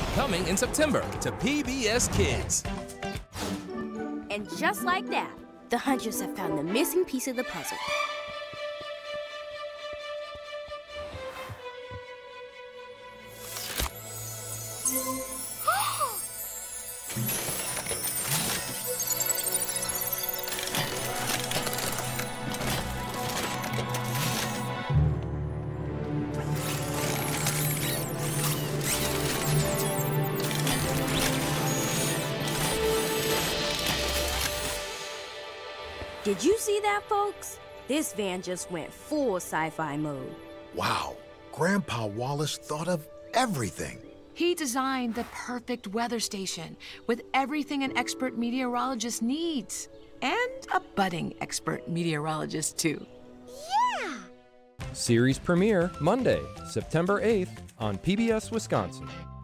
Coming in September to PBS Kids. And just like that, the hunters have found the missing piece of the puzzle. Did you see that, folks? This van just went full sci-fi mode. Wow, Grandpa Wallace thought of everything. He designed the perfect weather station with everything an expert meteorologist needs. And a budding expert meteorologist, too. Yeah! Series premiere Monday, September 8th on PBS Wisconsin.